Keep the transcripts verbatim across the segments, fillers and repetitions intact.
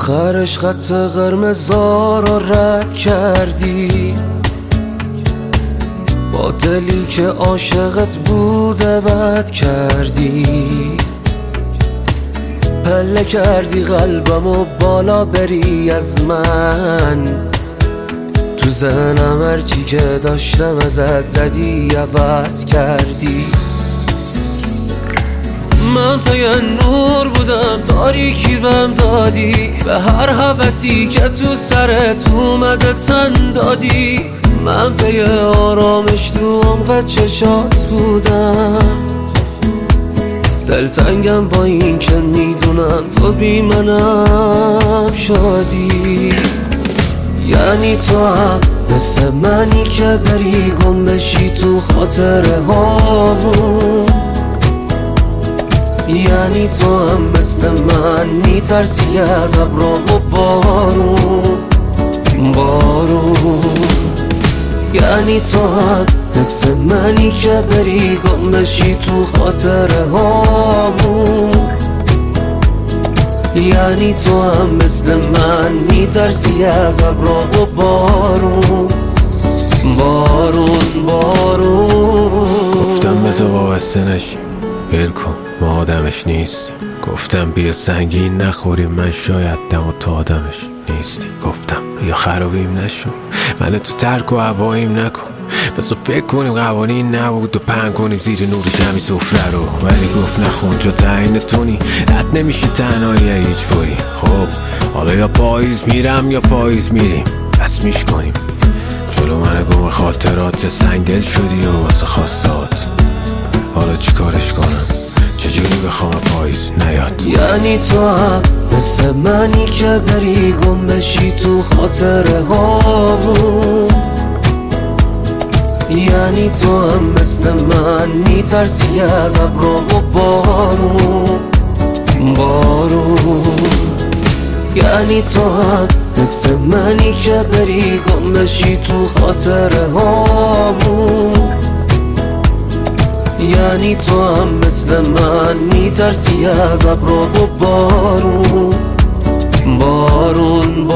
آخرش خط قرمزا رو رد کردی، با دلی که عاشقت بوده بد کردی. پله کردی قلبمو بالا بری از من، تو ذهنم هرچی که داشتم ازت زدی عوض کردی. من پی نور بودم تاریکی بهم دادی، به هر هوسی که تو سرت اومده تن دادی. من پی آرامش تو عمق چشات بودم، دلتنگم با این که میدونم تو بی منم شادی. یعنی تو هم مثل منی که بری گم بشی تو خاطره هامون، یعنی تو هم مثل من میترسی از ابرا و بارون بارون. یعنی تو هم مثل منی که بری گم بشی تو خاطره هامون، یعنی تو هم مثل من میترسی از ابرا و بارون بارون بارون. گفتم بذار وابسته نشی، ول کن ما آدمش نیست. گفتم بیا سنگین نخوریم، من شاید دم و تو آدمش نیستی. گفتم یا خرابیم نشو، من تو ترک و هواییم نکن. بذار فکر کنیم قوانین نبود و پنگ کنیم زیر نور شمی سفره رو. ولی گفت نخون جا تعیین تونی، رد نمیشه تنهایی هیچ فوری. خب حالا یا پاییز میرم یا پاییز میریم، رسمیش کنیم. جلو من گم خاطرات سنگل شدی و واسه خواستات، حالا چی کارش کنم؟ چجوری بخوام پاییز نیاد؟ یعنی تو هم مثل منی که بری گم بشی تو خاطره هامون، یعنی تو هم مثل من میترسی از ابرا و بارون بارون. یعنی تو هم مثل منی که بری گم بشی تو خاطره هامون، یعنی تو هم مثل من میترسی از ابرا و بارون بارون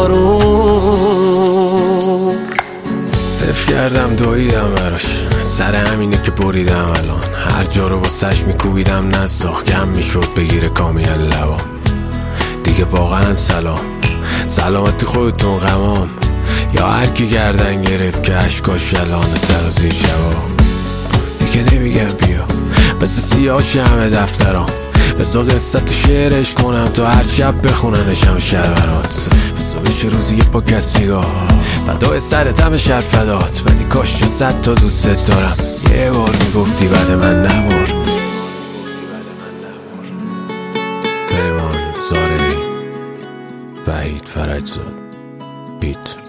بارون. صرف کردم دویدم براش، سر همینه که بریدم الان. هر جا رو واسش میکوبیدم نساخ، کم میشد بگیره کامیل لبا. دیگه واقعا سلام، سلامتی خودتون غمام. یا هر کی گردن گرفت که عشقاش یلانه سر و زیر جواب. دیگه نمیگم بیا بس سیاهش همه دفترام، بذار قصت شعرش کنم تو هر شب بخوننشم شربرات. بذار بشه روزی یه پاکت سیگار فدای سرت همه شر فدات. ولی کاش چه صد تا دوست دارم، یه بار میگفتی بعد من نبار. پیمان زارعی، وحید فرجزاد، بیت.